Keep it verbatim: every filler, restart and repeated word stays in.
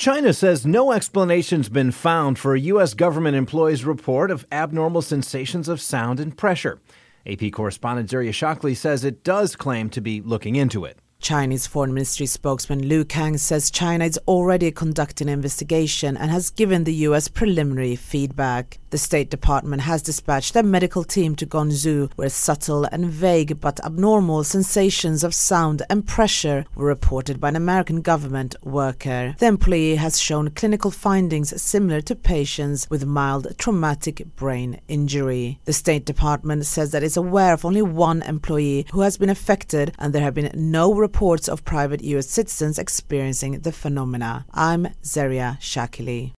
China says no explanation's been found for a U S government employee's report of abnormal sensations of sound and pressure. A P correspondent Zaria Shockley says it does claim to be looking into it. Chinese Foreign Ministry spokesman Lu Kang says China is already conducting an investigation and has given the U S preliminary feedback. The State Department has dispatched a medical team to Guangzhou, where subtle and vague but abnormal sensations of sound and pressure were reported by an American government worker. The employee has shown clinical findings similar to patients with mild traumatic brain injury. The State Department says that it's aware of only one employee who has been affected, and there have been no reports of private U S citizens experiencing the phenomena. I'm Zaria Shockley.